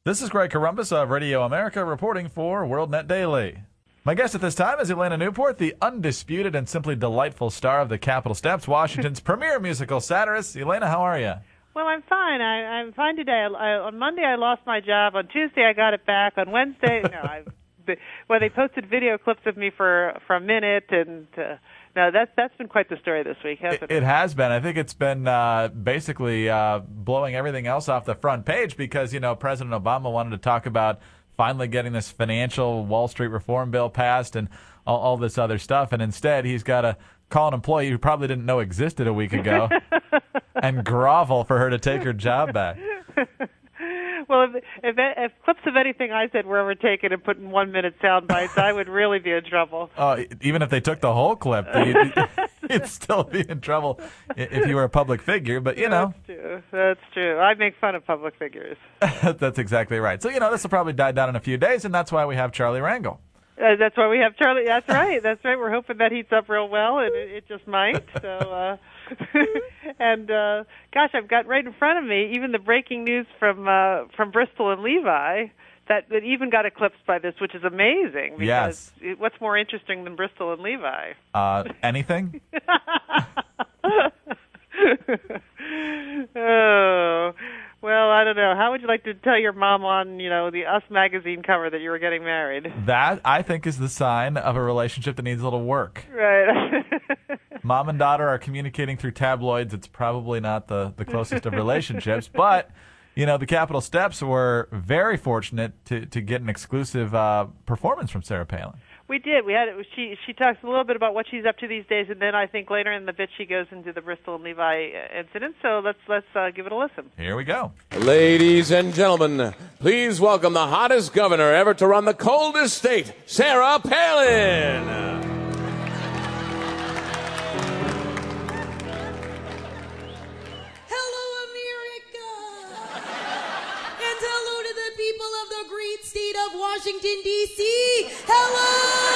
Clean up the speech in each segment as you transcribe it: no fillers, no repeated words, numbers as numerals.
This is Greg Corombos of Radio America reporting for WorldNet Daily. My guest at this time is Elena Newport, the undisputed and simply delightful star of the Capitol Steps, Washington's premier musical satirist. Elena, how are you? Well, I'm fine. I'm fine today. On Monday, I lost my job. On Tuesday, I got it back. On Wednesday, they posted video clips of me for a minute, and that's been quite the story this week, hasn't it? It has been. I think it's been basically blowing everything else off the front page because, President Obama wanted to talk about finally getting this financial Wall Street reform bill passed and all this other stuff, and instead he's got to call an employee who probably didn't know existed a week ago and grovel for her to take her job back. Well, if clips of anything I said were ever taken and put in 1 minute sound bites, I would really be in trouble. Even if they took the whole clip, you'd still be in trouble if you were a public figure. But That's true. I make fun of public figures. That's exactly right. So this will probably die down in a few days, and that's why we have Charlie Rangel. That's why we have Charlie. That's right. That's right. We're hoping that heats up real well, and it just might. So, and gosh, I've got right in front of me even the breaking news from Bristol and Levi that even got eclipsed by this, which is amazing. Because what's more interesting than Bristol and Levi? Anything? Oh. Well, I don't know. How would you like to tell your mom on, the Us magazine cover that you were getting married? That, I think, is the sign of a relationship that needs a little work. Right. Mom and daughter are communicating through tabloids. It's probably not the closest of relationships, but, the Capitol Steps were very fortunate to get an exclusive performance from Sarah Palin. We did. She talks a little bit about what she's up to these days, and then I think later in the bit she goes into the Bristol and Levi incident. So let's give it a listen. Here we go. Ladies and gentlemen, please welcome the hottest governor ever to run the coldest state, Sarah Palin. State of Washington, D.C. Hello!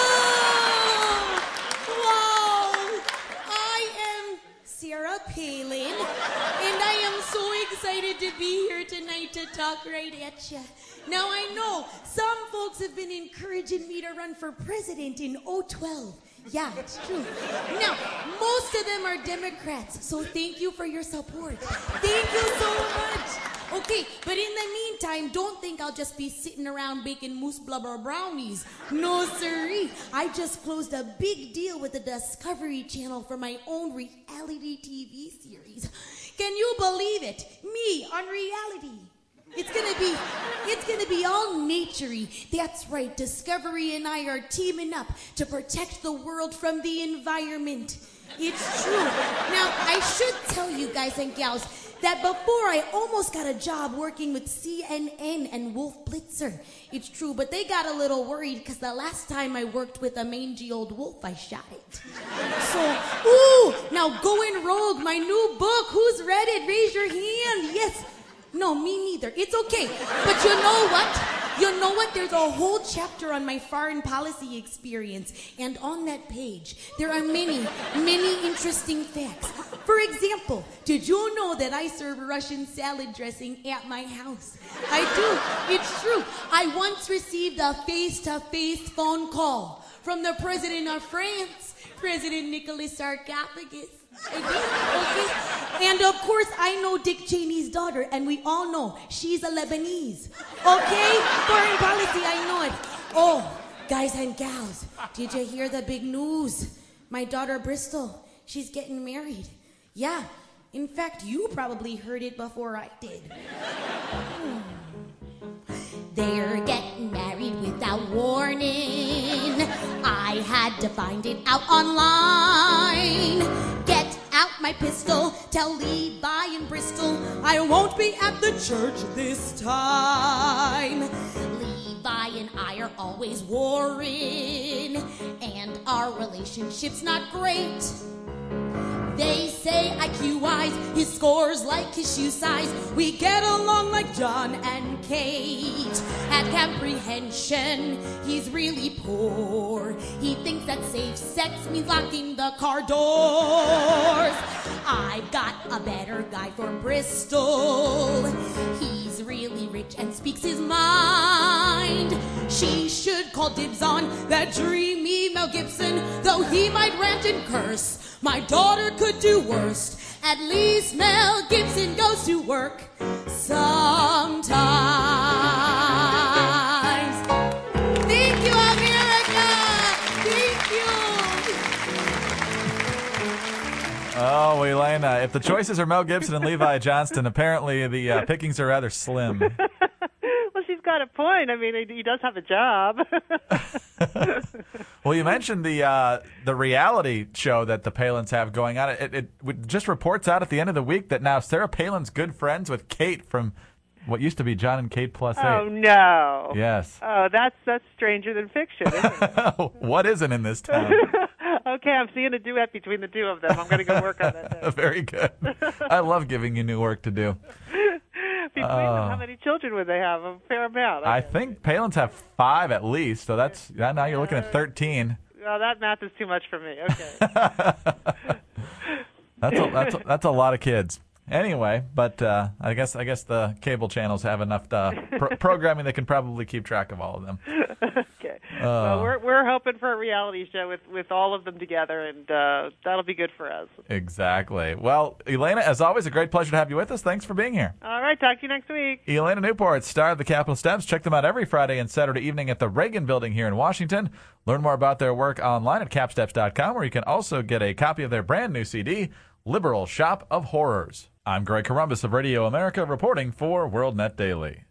Wow! I am Sarah Palin, and I am so excited to be here tonight to talk right at you. Now, I know some folks have been encouraging me to run for president in 2012. Yeah, it's true. Now, most of them are Democrats, so thank you for your support. Thank you so much. Okay, but in the meantime, don't think I'll just be sitting around baking moose blubber brownies. No, sirree. I just closed a big deal with the Discovery Channel for my own reality TV series. Can you believe it? Me on reality. It's gonna be all naturey. That's right, Discovery and I are teaming up to protect the world from the environment. It's true. Now, I should tell you guys and gals that before I almost got a job working with CNN and Wolf Blitzer. It's true, but they got a little worried because the last time I worked with a mangy old wolf, I shot it. So, now Going Rogue, my new book. Who's read it? Raise your hand. Yes. No, me neither. It's okay. But you know what? There's a whole chapter on my foreign policy experience. And on that page, there are many, many interesting facts. For example, did you know that I serve Russian salad dressing at my house? I do. It's true. I once received a face-to-face phone call from the president of France, President Nicolas Sarcophagus. I did, okay? And of course, I know Dick Cheney's daughter, and we all know she's a Lebanese. Okay? Foreign policy, I know it. Oh, guys and gals, did you hear the big news? My daughter Bristol, she's getting married. Yeah, in fact, you probably heard it before I did. They're getting married without warning. I had to find it out online. Get out my pistol, tell Levi and Bristol I won't be at the church this time. Levi and I are always warring, and our relationship's not great. They say IQ-wise, his score's like his shoe size. We get along like John and Kate. At lack apprehension. He's really poor. He thinks that safe sex means locking the car doors. I've got a better guy for Bristol. He's really rich and speaks his mind. She should call dibs on that dreamy Mel Gibson, though he might rant and curse. My daughter could do worst. At least Mel Gibson goes to work sometimes. Thank you, America. Thank you. Oh, Elena, if the choices are Mel Gibson and Levi Johnston, apparently the pickings are rather slim. Well, she's got a point. I mean, he does have a job. Well, you mentioned the reality show that the Palins have going on. It just reports out at the end of the week that now Sarah Palin's good friends with Kate from what used to be John and Kate Plus 8. Oh, no. Yes. Oh, that's stranger than fiction, isn't it? What isn't in this town? Okay, I'm seeing a duet between the two of them. I'm going to go work on that now. Very good. I love giving you new work to do. Between them, how many children would they have? A fair amount. I think Palins have 5 at least, so that's now you're looking at 13. Well, that math is too much for me. Okay. That's a lot of kids. Anyway, but I guess the cable channels have enough programming they can probably keep track of all of them. Okay. Well, we're hoping for a reality show with all of them together, and that'll be good for us. Exactly. Well, Elena, as always, a great pleasure to have you with us. Thanks for being here. All right. Talk to you next week. Elena Newport, star of the Capitol Steps. Check them out every Friday and Saturday evening at the Reagan Building here in Washington. Learn more about their work online at capsteps.com, where you can also get a copy of their brand new CD, Liberal Shop of Horrors. I'm Greg Columbus of Radio America, reporting for WorldNet Daily.